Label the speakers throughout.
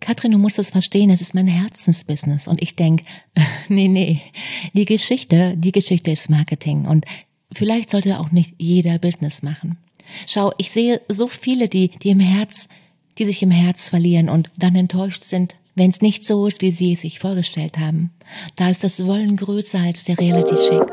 Speaker 1: Katrin, du musst es verstehen, es ist mein Herzensbusiness. Und ich denke, nee, die Geschichte ist Marketing. Und vielleicht sollte auch nicht jeder Business machen. Schau, ich sehe so viele, die sich im Herz verlieren und dann enttäuscht sind, wenn es nicht so ist, wie sie es sich vorgestellt haben. Da ist das Wollen größer als der Reality-Check.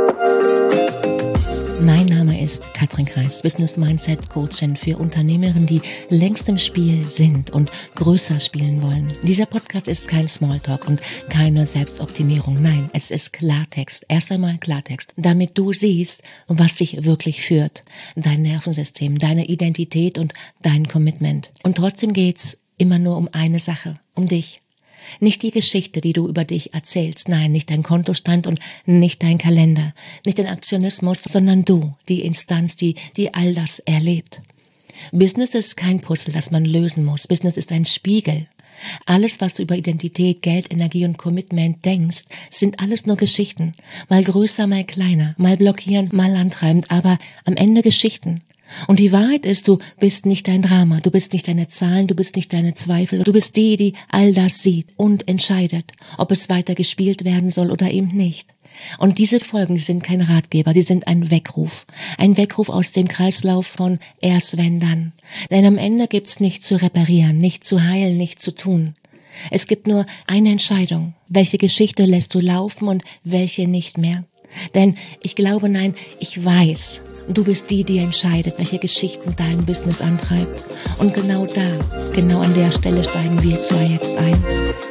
Speaker 1: Mein Name ist Katrin Kreis, Business Mindset Coachin für Unternehmerinnen, die längst im Spiel sind und größer spielen wollen. Dieser Podcast ist kein Smalltalk und keine Selbstoptimierung. Nein, es ist Klartext. Erst einmal Klartext, damit du siehst, was dich wirklich führt. Dein Nervensystem, deine Identität und dein Commitment. Und trotzdem geht's immer nur um eine Sache, um dich. Nicht die Geschichte, die du über dich erzählst, nein, nicht dein Kontostand und nicht dein Kalender, nicht dein Aktionismus, sondern du, die Instanz, die all das erlebt. Business ist kein Puzzle, das man lösen muss. Business ist ein Spiegel. Alles, was du über Identität, Geld, Energie und Commitment denkst, sind alles nur Geschichten. Mal größer, mal kleiner, mal blockierend, mal antreibend, aber am Ende Geschichten. Und die Wahrheit ist, du bist nicht dein Drama, du bist nicht deine Zahlen, du bist nicht deine Zweifel, du bist die all das sieht und entscheidet, ob es weiter gespielt werden soll oder eben nicht. Und diese Folgen, die sind kein Ratgeber, die sind ein Weckruf aus dem Kreislauf von erst wenn dann. Denn am Ende gibt's nicht zu reparieren, nicht zu heilen, nicht zu tun. Es gibt nur eine Entscheidung, welche Geschichte lässt du laufen und welche nicht mehr. Denn ich glaube, nein, ich weiß, du bist die entscheidet, welche Geschichten dein Business antreibt. Und genau an der Stelle steigen wir zwei jetzt ein.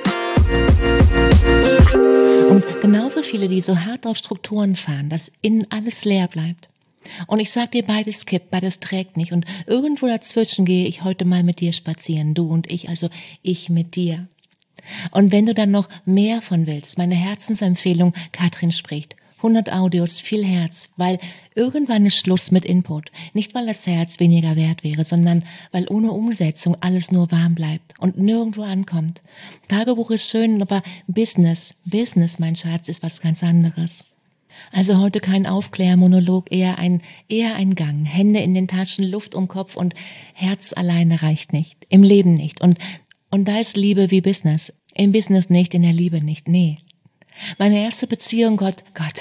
Speaker 1: Und genauso viele, die so hart auf Strukturen fahren, dass innen alles leer bleibt. Und ich sag dir, beides kippt, beides trägt nicht. Und irgendwo dazwischen gehe ich heute mal mit dir spazieren, du und ich, also ich mit dir. Und wenn du dann noch mehr von willst, meine Herzensempfehlung, Katrin spricht. 100 Audios, viel Herz, weil irgendwann ist Schluss mit Input. Nicht, weil das Herz weniger wert wäre, sondern weil ohne Umsetzung alles nur warm bleibt und nirgendwo ankommt. Tagebuch ist schön, aber Business, mein Schatz, ist was ganz anderes. Also heute kein Aufklärmonolog, eher ein Gang. Hände in den Taschen, Luft um Kopf und Herz alleine reicht nicht. Im Leben nicht. Und da ist Liebe wie Business. Im Business nicht, in der Liebe nicht. Nee. Meine erste Beziehung, Gott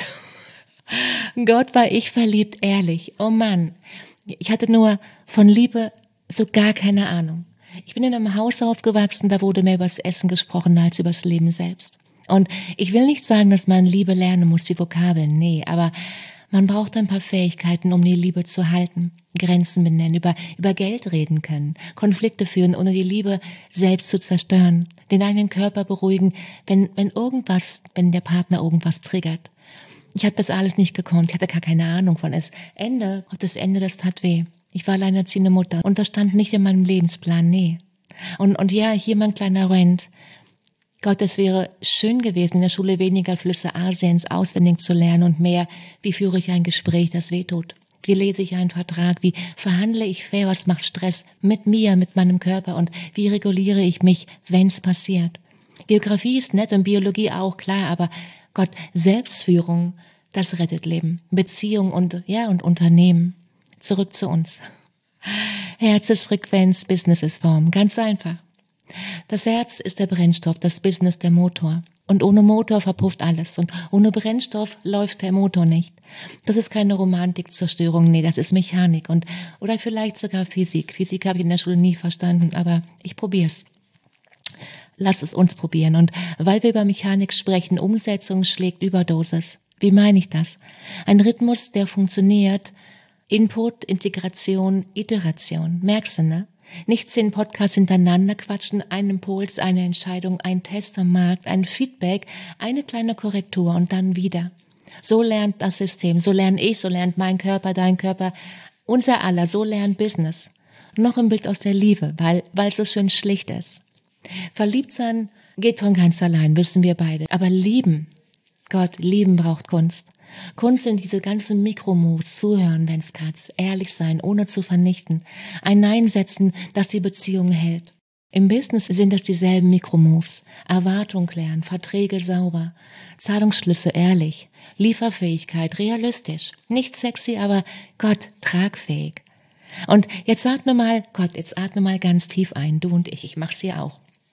Speaker 1: war ich verliebt, ehrlich. Oh Mann, ich hatte nur von Liebe so gar keine Ahnung. Ich bin in einem Haus aufgewachsen, da wurde mehr übers Essen gesprochen als übers Leben selbst. Und ich will nicht sagen, dass man Liebe lernen muss wie Vokabeln, nee, aber man braucht ein paar Fähigkeiten, um die Liebe zu halten. Grenzen benennen, über Geld reden können, Konflikte führen, ohne die Liebe selbst zu zerstören, den eigenen Körper beruhigen, wenn der Partner irgendwas triggert. Ich habe das alles nicht gekonnt, ich hatte gar keine Ahnung von es. Das Ende, das tat weh. Ich war alleinerziehende Mutter und das stand nicht in meinem Lebensplan, nee. Und ja, hier mein kleiner Rant. Gott, es wäre schön gewesen, in der Schule weniger Flüsse Asiens auswendig zu lernen und mehr, wie führe ich ein Gespräch, das wehtut. Wie lese ich einen Vertrag? Wie verhandle ich fair? Was macht Stress mit mir, mit meinem Körper? Und wie reguliere ich mich, wenn's passiert? Geografie ist nett und Biologie auch, klar, aber Gott, Selbstführung, das rettet Leben. Beziehung und Unternehmen. Zurück zu uns. Herz ist Frequenz, Business ist Form. Ganz einfach. Das Herz ist der Brennstoff, das Business der Motor. Und ohne Motor verpufft alles. Und ohne Brennstoff läuft der Motor nicht. Das ist keine Romantikzerstörung, nee, das ist Mechanik oder vielleicht sogar Physik. Physik habe ich in der Schule nie verstanden, aber ich probier's. Lass es uns probieren. Und weil wir über Mechanik sprechen, Umsetzung schlägt Überdosis. Wie meine ich das? Ein Rhythmus, der funktioniert. Input, Integration, Iteration. Merkst du, ne? Nicht 10 Podcasts hintereinander quatschen, ein Impuls, eine Entscheidung, ein Test am Markt, ein Feedback, eine kleine Korrektur und dann wieder. So lernt das System, so lerne ich, so lernt mein Körper, dein Körper, unser aller, so lernt Business. Noch ein Bild aus der Liebe, weil es so schön schlicht ist. Verliebt sein geht von ganz allein, wissen wir beide. Aber lieben, Gott, lieben braucht Kunst. Kunst sind diese ganzen Mikromoves, zuhören, wenn's kratzt, ehrlich sein, ohne zu vernichten, ein Nein setzen, das die Beziehung hält. Im Business sind es dieselben Mikromoves, Erwartung klären, Verträge sauber, Zahlungsschlüsse ehrlich, Lieferfähigkeit realistisch, nicht sexy, aber Gott, tragfähig. Und jetzt atme mal ganz tief ein, du und ich mach's hier auch.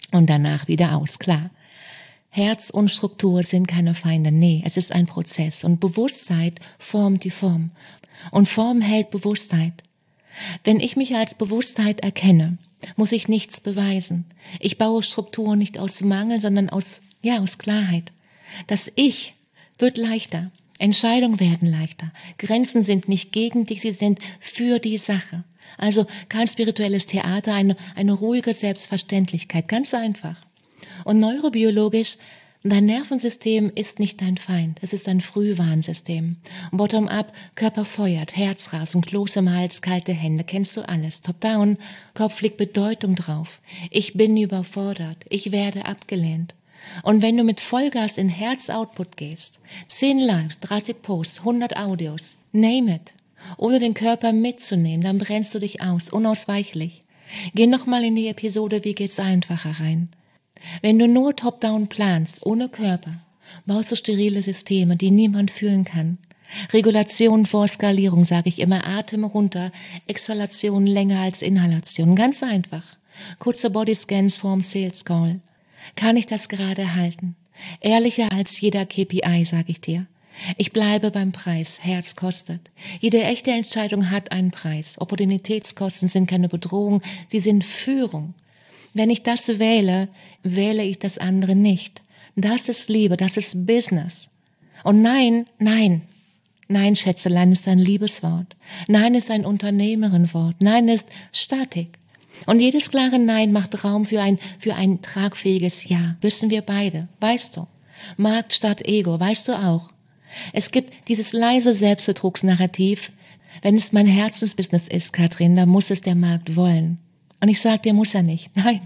Speaker 1: und danach wieder aus, klar. Herz und Struktur sind keine Feinde, nee, es ist ein Prozess und Bewusstheit formt die Form und Form hält Bewusstheit. Wenn ich mich als Bewusstheit erkenne, muss ich nichts beweisen. Ich baue Struktur nicht aus Mangel, sondern aus Klarheit. Das Ich wird leichter. Entscheidungen werden leichter. Grenzen sind nicht gegen dich, sie sind für die Sache. Also kein spirituelles Theater, eine ruhige Selbstverständlichkeit, ganz einfach. Und neurobiologisch, dein Nervensystem ist nicht dein Feind, es ist ein Frühwarnsystem. Bottom-up, Körper feuert, Herzrasen, Kloß im Hals, kalte Hände, kennst du alles. Top-down, Kopf legt Bedeutung drauf. Ich bin überfordert, ich werde abgelehnt. Und wenn du mit Vollgas in Herz-Output gehst, 10 Lives, 30 Posts, 100 Audios, name it, ohne den Körper mitzunehmen, dann brennst du dich aus, unausweichlich. Geh nochmal in die Episode Wie geht's einfacher rein. Wenn du nur top-down planst, ohne Körper, baust du sterile Systeme, die niemand fühlen kann. Regulation vor Skalierung, sage ich immer, Atem runter, Exhalation länger als Inhalation, ganz einfach. Kurze Bodyscans vorm Sales Call. Kann ich das gerade halten? Ehrlicher als jeder KPI, sage ich dir. Ich bleibe beim Preis, Herz kostet. Jede echte Entscheidung hat einen Preis. Opportunitätskosten sind keine Bedrohung, sie sind Führung. Wenn ich das wähle, wähle ich das andere nicht. Das ist Liebe, das ist Business. Und nein, Schätzelein ist ein Liebeswort. Nein ist ein Unternehmerinwort. Nein ist Statik. Und jedes klare Nein macht Raum für ein tragfähiges Ja. Wissen wir beide, weißt du. Markt statt Ego, weißt du auch. Es gibt dieses leise Selbstbetrugsnarrativ. Wenn es mein Herzensbusiness ist, Katrin, dann muss es der Markt wollen. Und ich sage dir, muss er nicht. Nein.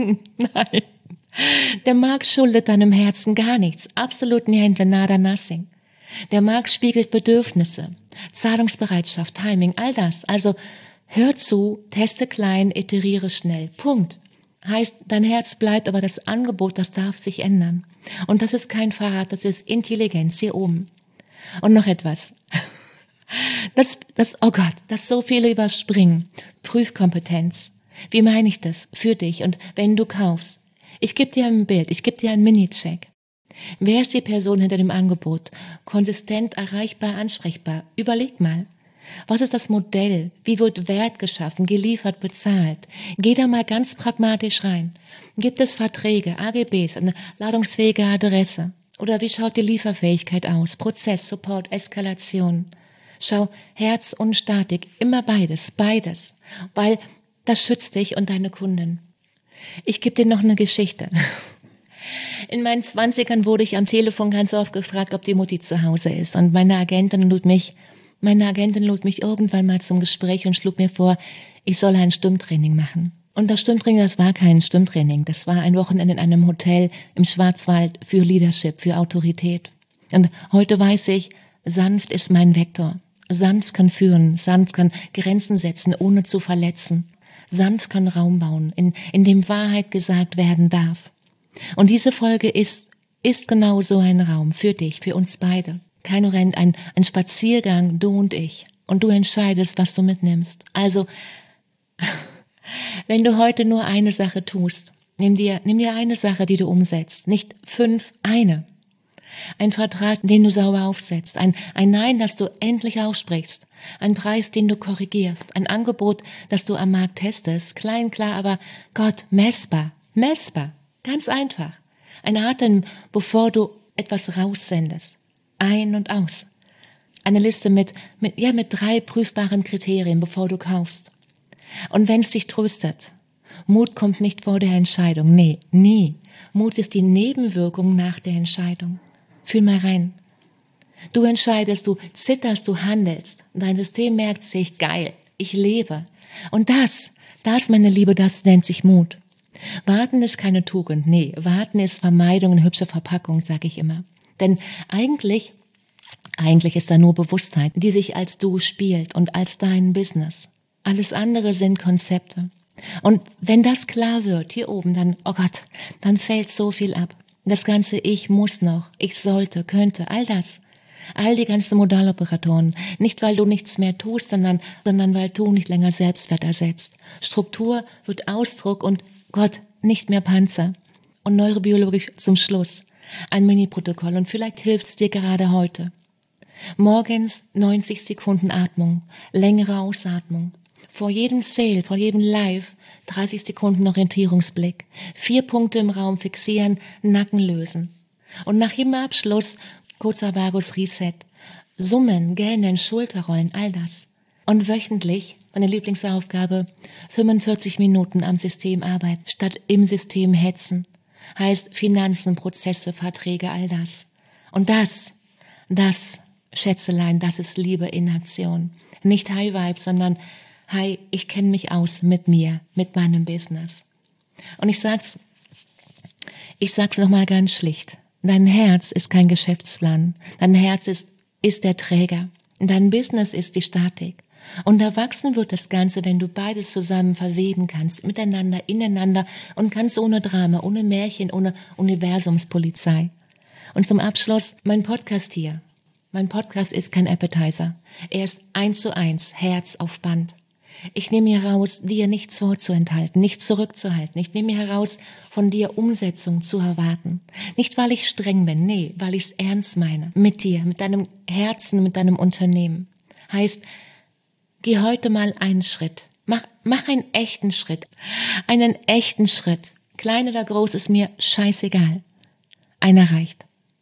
Speaker 1: Der Markt schuldet deinem Herzen gar nichts. Absolut niente, nada, nothing. Der Markt spiegelt Bedürfnisse, Zahlungsbereitschaft, Timing, all das. Also hör zu, teste klein, iteriere schnell. Punkt. Heißt, dein Herz bleibt, aber das Angebot, das darf sich ändern. Und das ist kein Verrat, das ist Intelligenz hier oben. Und noch etwas. Oh Gott, das so viele überspringen. Prüfkompetenz. Wie meine ich das? Für dich. Und wenn du kaufst. Ich gebe dir ein Bild, ich gebe dir einen Mini-Check. Wer ist die Person hinter dem Angebot? Konsistent, erreichbar, ansprechbar. Überleg mal. Was ist das Modell? Wie wird Wert geschaffen, geliefert, bezahlt? Geh da mal ganz pragmatisch rein. Gibt es Verträge, AGBs, eine ladungsfähige Adresse? Oder wie schaut die Lieferfähigkeit aus? Prozess, Support, Eskalation. Schau, Herz und Statik, immer beides. Weil das schützt dich und deine Kunden. Ich gebe dir noch eine Geschichte. In meinen 20ern wurde ich am Telefon ganz oft gefragt, ob die Mutti zu Hause ist. Und meine Agentin lud mich irgendwann mal zum Gespräch und schlug mir vor, ich solle ein Stimmtraining machen. Und das Stimmtraining, das war kein Stimmtraining. Das war ein Wochenende in einem Hotel im Schwarzwald für Leadership, für Autorität. Und heute weiß ich, sanft ist mein Vektor. Sanft kann führen, sanft kann Grenzen setzen, ohne zu verletzen. Sanft kann Raum bauen, in dem Wahrheit gesagt werden darf. Und diese Folge ist genau so ein Raum für dich, für uns beide. Kein Rennen, ein Spaziergang, du und ich. Und du entscheidest, was du mitnimmst. Also, wenn du heute nur eine Sache tust, nimm dir eine Sache, die du umsetzt. Nicht 5, eine. Ein Vertrag, den du sauber aufsetzt. Ein Nein, das du endlich aussprichst. Ein Preis, den du korrigierst. Ein Angebot, das du am Markt testest. Klein, klar, aber Gott, messbar. Ganz einfach. Ein Atem, bevor du etwas raussendest. Ein und aus. Eine Liste mit 3 prüfbaren Kriterien, bevor du kaufst. Und wenn es dich tröstet, Mut kommt nicht vor der Entscheidung. Nee, nie. Mut ist die Nebenwirkung nach der Entscheidung. Fühl mal rein. Du entscheidest, du zitterst, du handelst. Dein System merkt sich, geil, ich lebe. Und das, meine Liebe, das nennt sich Mut. Warten ist keine Tugend, nee, warten ist Vermeidung und hübsche Verpackung, sage ich immer. Denn eigentlich ist da nur Bewusstheit, die sich als du spielt und als dein Business. Alles andere sind Konzepte. Und wenn das klar wird, hier oben, dann, oh Gott, dann fällt so viel ab. Das ganze Ich muss noch, ich sollte, könnte, all das. All die ganzen Modaloperatoren. Nicht, weil du nichts mehr tust, sondern weil du nicht länger Selbstwert ersetzt. Struktur wird Ausdruck und Gott, nicht mehr Panzer. Und neurobiologisch zum Schluss ein Mini-Protokoll und vielleicht hilft es dir gerade heute. Morgens 90 Sekunden Atmung, längere Ausatmung. Vor jedem Zähl, vor jedem Live 30 Sekunden Orientierungsblick. 4 Punkte im Raum fixieren, Nacken lösen. Und nach jedem Abschluss kurzer Vagus Reset. Summen, gähnen, Schulterrollen, all das. Und wöchentlich, meine Lieblingsaufgabe, 45 Minuten am System arbeiten, statt im System hetzen. Heißt Finanzen, Prozesse, Verträge, all das. Und das, Schätzelein, das ist Liebe in Aktion. Nicht High Vibe, sondern Hi, ich kenne mich aus mit mir, mit meinem Business. Und ich sag's nochmal ganz schlicht. Dein Herz ist kein Geschäftsplan. Dein Herz ist der Träger. Dein Business ist die Statik. Und erwachsen wird das Ganze, wenn du beides zusammen verweben kannst, miteinander, ineinander und ganz ohne Drama, ohne Märchen, ohne Universumspolizei. Und zum Abschluss mein Podcast hier. Mein Podcast ist kein Appetizer. Er ist 1:1, Herz auf Band. Ich nehme mir heraus, dir nichts vorzuenthalten, nichts zurückzuhalten. Ich nehme mir heraus, von dir Umsetzung zu erwarten. Nicht, weil ich streng bin, nee, weil ich es ernst meine. Mit dir, mit deinem Herzen, mit deinem Unternehmen. Heißt, geh heute mal einen Schritt. Mach einen echten Schritt. Einen echten Schritt. Klein oder groß ist mir scheißegal. Einer reicht.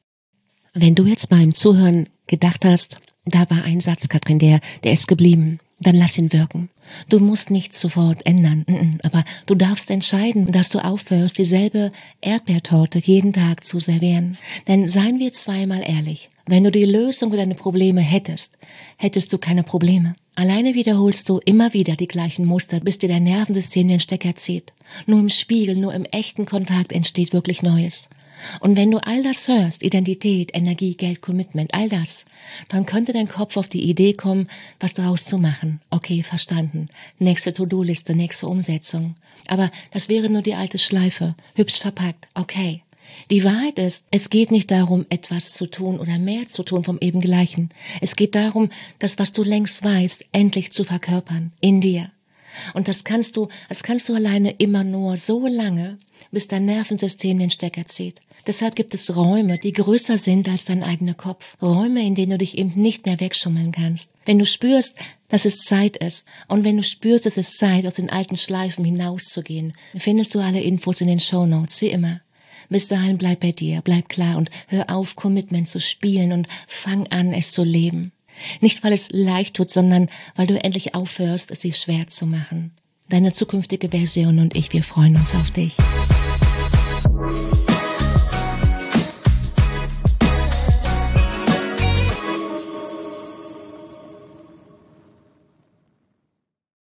Speaker 1: Wenn du jetzt beim Zuhören gedacht hast, da war ein Satz, Katrin, der ist geblieben, dann lass ihn wirken. Du musst nichts sofort ändern, aber du darfst entscheiden, dass du aufhörst, dieselbe Erdbeertorte jeden Tag zu servieren. Denn seien wir zweimal ehrlich, wenn du die Lösung für deine Probleme hättest du keine Probleme. Alleine wiederholst du immer wieder die gleichen Muster, bis dir dein Nervensystem den Stecker zieht. Nur im Spiegel, nur im echten Kontakt entsteht wirklich Neues. Und wenn du all das hörst, Identität, Energie, Geld, Commitment, all das, dann könnte dein Kopf auf die Idee kommen, was daraus zu machen. Okay, verstanden. Nächste To-Do-Liste, nächste Umsetzung. Aber das wäre nur die alte Schleife, hübsch verpackt. Okay. Die Wahrheit ist, es geht nicht darum, etwas zu tun oder mehr zu tun vom eben Gleichen. Es geht darum, das, was du längst weißt, endlich zu verkörpern. In dir. Und das kannst du alleine immer nur so lange, bis dein Nervensystem den Stecker zieht. Deshalb gibt es Räume, die größer sind als dein eigener Kopf. Räume, in denen du dich eben nicht mehr wegschummeln kannst. Wenn du spürst, dass es Zeit ist und wenn du spürst, es ist Zeit, aus den alten Schleifen hinauszugehen, findest du alle Infos in den Shownotes, wie immer. Bis dahin bleib bei dir, bleib klar und hör auf, Commitment zu spielen und fang an, es zu leben. Nicht, weil es leicht tut, sondern weil du endlich aufhörst, es dir schwer zu machen. Deine zukünftige Version und ich, wir freuen uns auf dich.